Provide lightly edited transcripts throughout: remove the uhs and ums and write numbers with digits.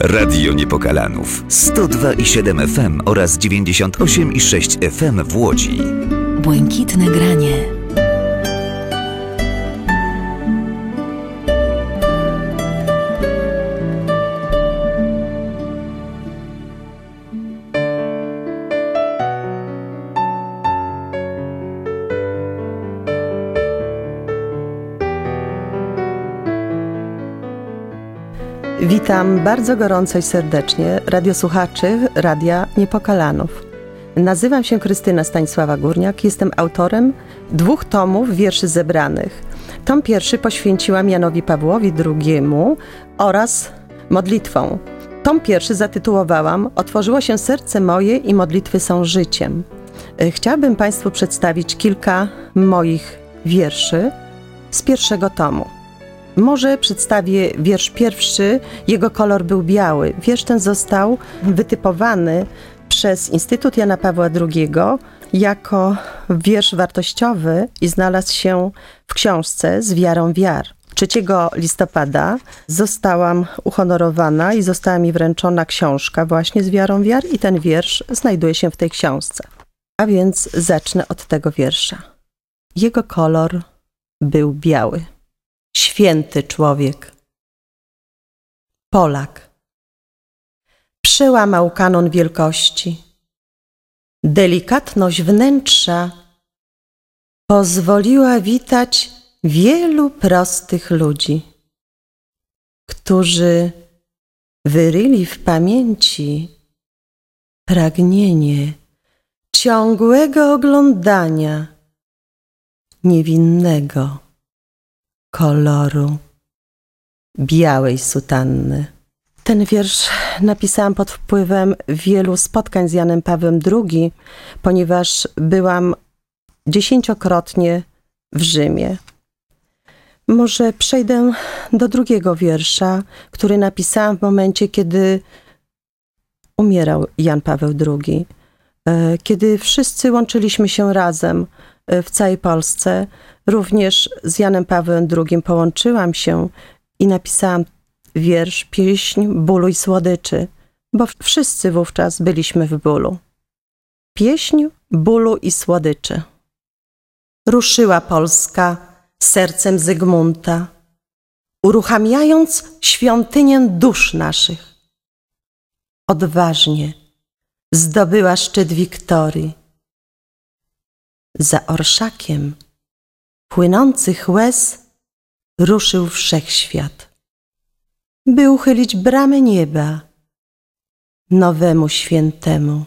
Radio Niepokalanów 102,7 FM oraz 98,6 FM w Łodzi. Błękitne granie. Witam bardzo gorąco i serdecznie radiosłuchaczy Radia Niepokalanów. Nazywam się Krystyna Stanisława Górniak, jestem autorem 2 tomów wierszy zebranych. Tom pierwszy poświęciłam Janowi Pawłowi II oraz modlitwą. Tom pierwszy zatytułowałam Otworzyło się serce moje i modlitwy są życiem. Chciałabym Państwu przedstawić kilka moich wierszy z pierwszego tomu. Może przedstawię wiersz pierwszy, jego kolor był biały. Wiersz ten został wytypowany przez Instytut Jana Pawła II jako wiersz wartościowy i znalazł się w książce Z wiarą wiar. 3 listopada zostałam uhonorowana i została mi wręczona książka właśnie Z wiarą wiar i ten wiersz znajduje się w tej książce. A więc zacznę od tego wiersza. Jego kolor był biały. Święty człowiek. Polak. Przełamał kanon wielkości. Delikatność wnętrza pozwoliła witać wielu prostych ludzi, którzy wyryli w pamięci pragnienie ciągłego oglądania niewinnego koloru białej sutanny. Ten wiersz napisałam pod wpływem wielu spotkań z Janem Pawłem II, ponieważ byłam 10-krotnie w Rzymie. Może przejdę do drugiego wiersza, który napisałam w momencie, kiedy umierał Jan Paweł II. Kiedy wszyscy łączyliśmy się razem w całej Polsce, również z Janem Pawłem II połączyłam się i napisałam wiersz Pieśń bólu i słodyczy, bo wszyscy wówczas byliśmy w bólu. Pieśń bólu i słodyczy. Ruszyła Polska sercem Zygmunta, uruchamiając świątynię dusz naszych. Odważnie zdobyła szczyt Wiktorii. Za orszakiem płynących łez ruszył wszechświat, by uchylić bramy nieba nowemu świętemu,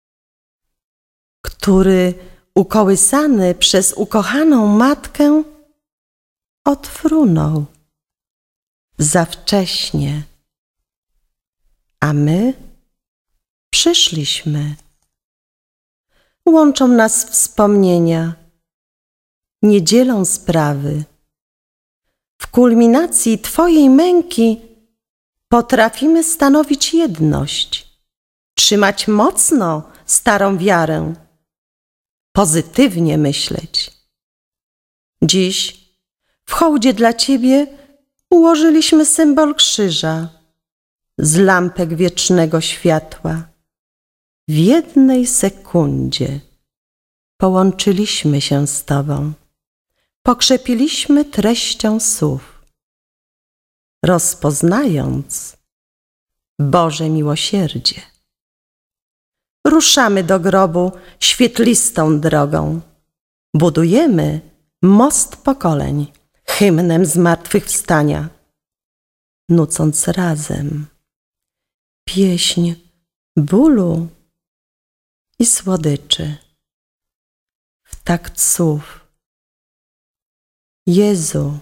który ukołysany przez ukochaną matkę odfrunął za wcześnie, a my przyszliśmy. Łączą nas wspomnienia, nie dzielą sprawy. W kulminacji Twojej męki potrafimy stanowić jedność, trzymać mocno starą wiarę, pozytywnie myśleć. Dziś w hołdzie dla Ciebie ułożyliśmy symbol krzyża z lampek wiecznego światła. W jednej sekundzie połączyliśmy się z Tobą. Pokrzepiliśmy treścią słów, rozpoznając Boże miłosierdzie. Ruszamy do grobu świetlistą drogą. Budujemy most pokoleń, hymnem zmartwychwstania, nucąc razem pieśń bólu i słodyczy w takt słów. Jezu,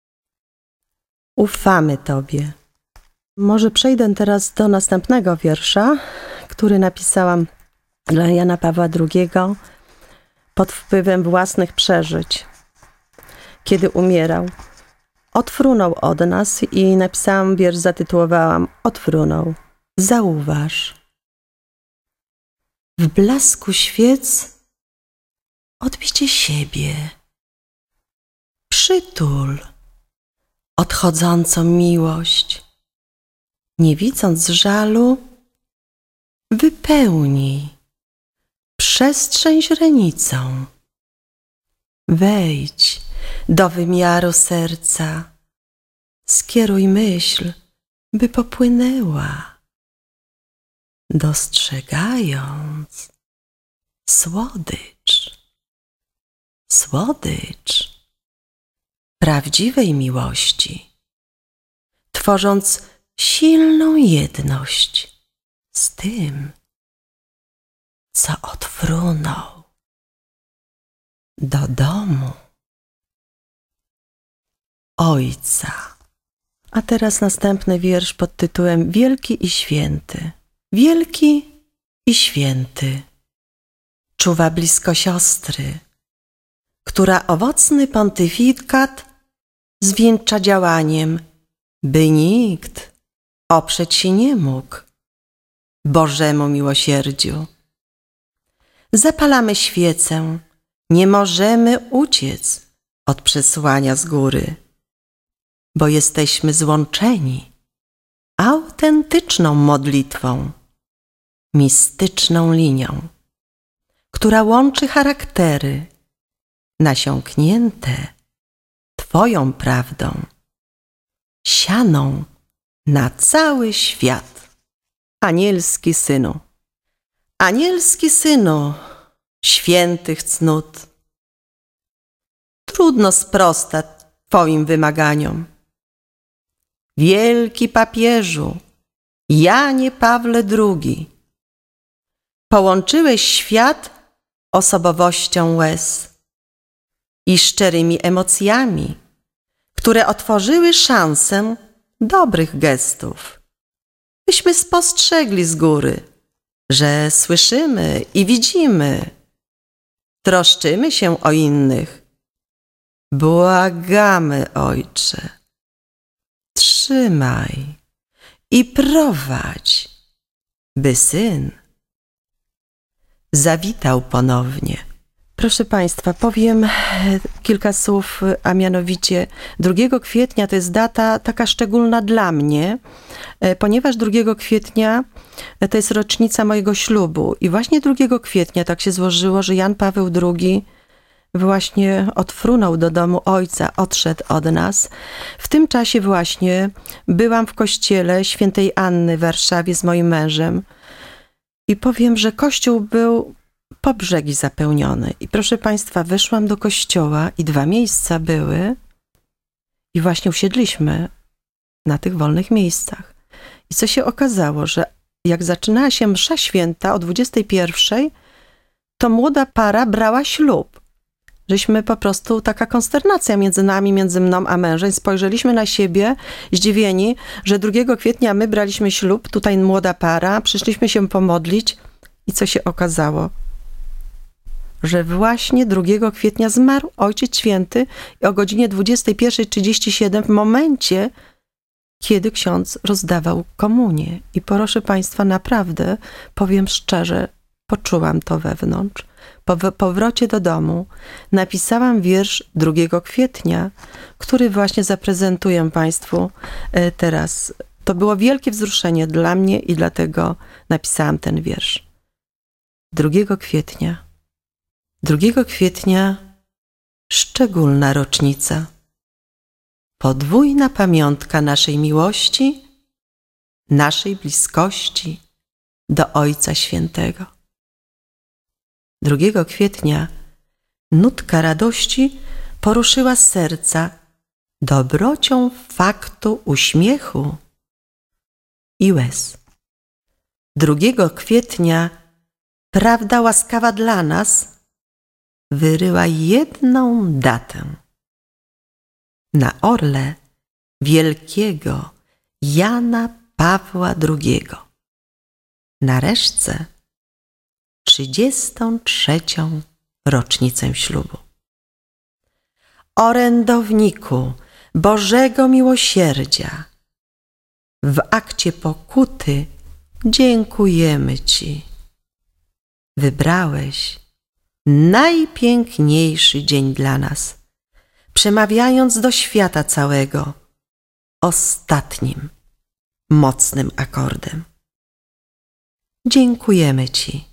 ufamy Tobie. Może przejdę teraz do następnego wiersza, który napisałam dla Jana Pawła II pod wpływem własnych przeżyć. Kiedy umierał, odfrunął od nas i napisałam wiersz, zatytułowałam Odfrunął. Zauważ. W blasku świec odbicie siebie. Przytul odchodzącą miłość. nie widząc żalu, wypełnij przestrzeń źrenicą. Wejdź do wymiaru serca, skieruj myśl, by popłynęła, dostrzegając słodycz, słodycz prawdziwej miłości, tworząc silną jedność z tym, co odfrunął do domu Ojca. A teraz następny wiersz pod tytułem Wielki i Święty. Wielki i święty czuwa blisko siostry, która owocny pontyfikat zwieńcza działaniem, by nikt oprzeć się nie mógł Bożemu miłosierdziu. Zapalamy świecę, nie możemy uciec od przesłania z góry, bo jesteśmy złączeni autentyczną modlitwą, mistyczną linią, która łączy charaktery nasiąknięte Twoją prawdą, sianą na cały świat. Anielski Synu, anielski Synu świętych cnót, trudno sprostać Twoim wymaganiom. Wielki papieżu Janie Pawle II, połączyłeś świat osobowością łez i szczerymi emocjami, które otworzyły szansę dobrych gestów. Byśmy spostrzegli z góry, że słyszymy i widzimy, troszczymy się o innych. Błagamy, Ojcze, trzymaj i prowadź, by Syn zawitał ponownie. Proszę Państwa, powiem kilka słów, a mianowicie 2 kwietnia to jest data taka szczególna dla mnie, ponieważ 2 kwietnia to jest rocznica mojego ślubu i właśnie 2 kwietnia tak się złożyło, że Jan Paweł II właśnie odfrunął do domu Ojca, odszedł od nas. W tym czasie właśnie byłam w kościele świętej Anny w Warszawie z moim mężem i powiem, że kościół był po brzegi zapełniony. I proszę Państwa, weszłam do kościoła i 2 miejsca były i właśnie usiedliśmy na tych wolnych miejscach. I co się okazało, że jak zaczynała się msza święta o 21:00, to młoda para brała ślub. Żeśmy po prostu, taka konsternacja między nami, między mną a mężem. Spojrzeliśmy na siebie zdziwieni, że 2 kwietnia my braliśmy ślub, tutaj młoda para, przyszliśmy się pomodlić i co się okazało? Że właśnie 2 kwietnia zmarł Ojciec Święty i o godzinie 21:37 w momencie, kiedy ksiądz rozdawał komunię. I proszę Państwa, naprawdę, powiem szczerze, poczułam to wewnątrz. Po powrocie do domu napisałam wiersz 2 kwietnia, który właśnie zaprezentuję Państwu teraz. To było wielkie wzruszenie dla mnie i dlatego napisałam ten wiersz. 2 kwietnia. 2 kwietnia szczególna rocznica. Podwójna pamiątka naszej miłości, naszej bliskości do Ojca Świętego. 2 kwietnia nutka radości poruszyła serca dobrocią faktu uśmiechu i łez. 2 kwietnia prawda łaskawa dla nas wyryła jedną datę. Na orle wielkiego Jana Pawła II. Na resztce 33. rocznicę ślubu. Orędowniku Bożego Miłosierdzia, w akcie pokuty dziękujemy Ci. Wybrałeś najpiękniejszy dzień dla nas, przemawiając do świata całego ostatnim mocnym akordem. Dziękujemy Ci.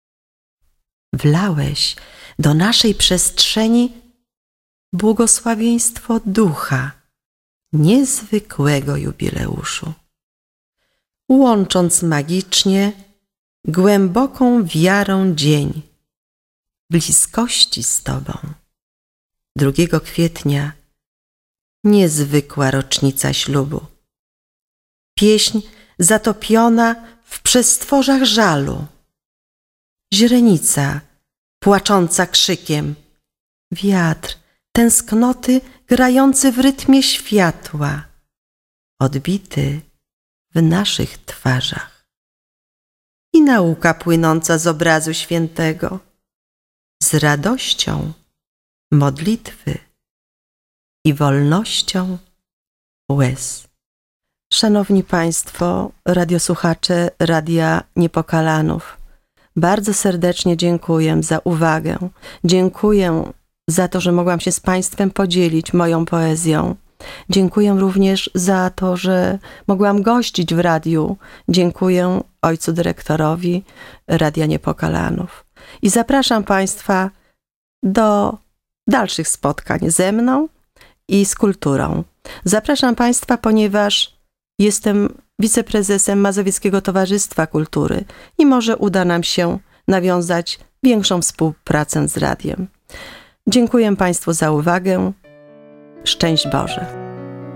Wlałeś do naszej przestrzeni błogosławieństwo ducha niezwykłego jubileuszu, łącząc magicznie głęboką wiarą dzień bliskości z Tobą. 2 kwietnia niezwykła rocznica ślubu. Pieśń zatopiona w przestworzach żalu. Źrenica płacząca krzykiem. Wiatr tęsknoty grający w rytmie światła. Odbity w naszych twarzach. I nauka płynąca z obrazu świętego. Z radością modlitwy i wolnością łez. Szanowni Państwo, radiosłuchacze Radia Niepokalanów, bardzo serdecznie dziękuję za uwagę. Dziękuję za to, że mogłam się z Państwem podzielić moją poezją. Dziękuję również za to, że mogłam gościć w radiu. Dziękuję ojcu dyrektorowi Radia Niepokalanów. I zapraszam Państwa do dalszych spotkań ze mną i z kulturą. Zapraszam Państwa, ponieważ jestem wiceprezesem Mazowieckiego Towarzystwa Kultury i może uda nam się nawiązać większą współpracę z radiem. Dziękuję Państwu za uwagę. Szczęść Boże.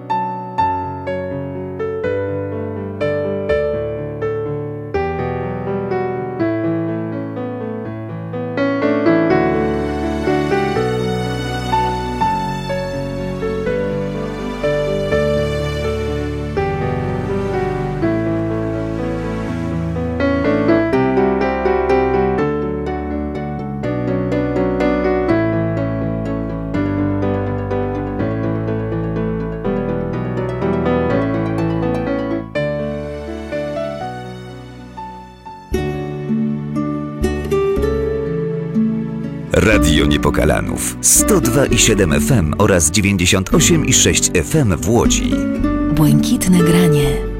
Radio Niepokalanów 102,7 FM oraz 98,6 FM w Łodzi. Błękitne granie.